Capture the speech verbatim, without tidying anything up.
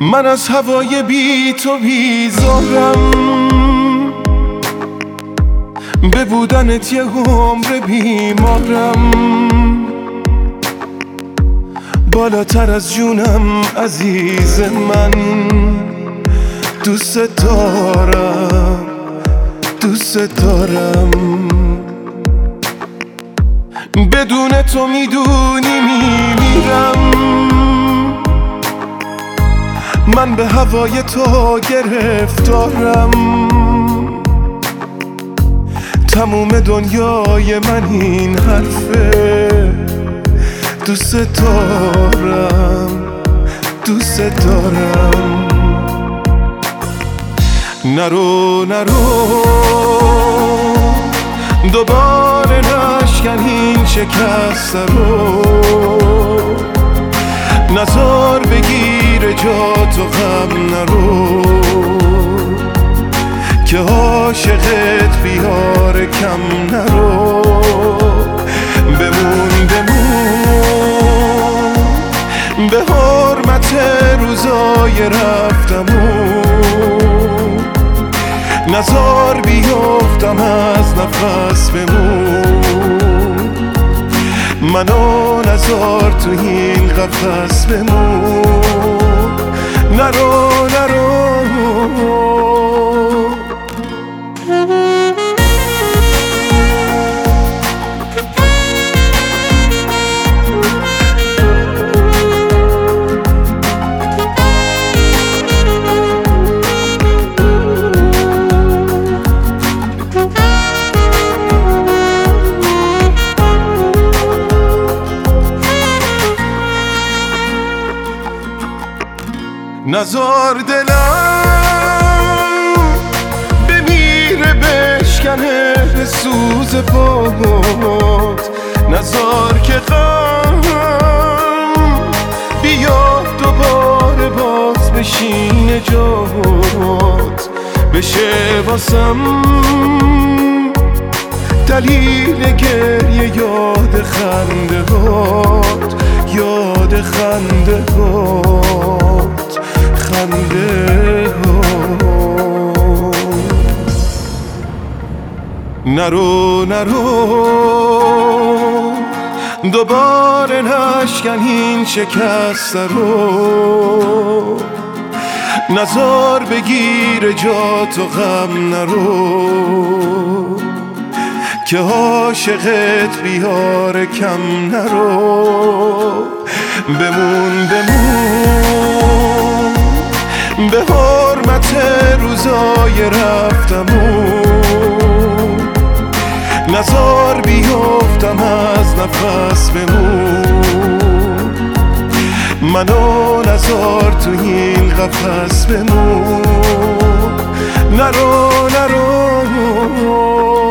من از هوای بی تو بیزارم، به بودنت یه عمر بیمارم، بالاتر از جونم عزیز من، دوست دارم دوست دارم. بدون تو میدونی میمیرم، من به هوای تو گرفتارم، تموم دنیای من این حرفه، دوست دارم دوست دارم. نرو نرو دوباره نشکن این شکست رو، نزار بگیر جا تو غم نرو، که عاشقت بیار کم نرو. بمون بمون به حرمت روزای رفتمون، نزار بیفتم از نفس بمون، منو نزار تو این قفس بمون. نرو نرو نزار دلم بمیره بشکنه به سوز پات، نزار که غم بیاد دوباره باز بشینه جات، بشه واسم دلیل گریه یاد خنده هات، یاد خنده هات خنده ها. نرو نرو دوباره نشکن این شکست رو، نزار بگیر جا تو غم نرو، که عاشقت بیار کم نرو. بمون بمون به حرمت روزای رفتمون، نزار بیفتم از نفس بمون، منو نزار تو این قفس بمون. نرو نرو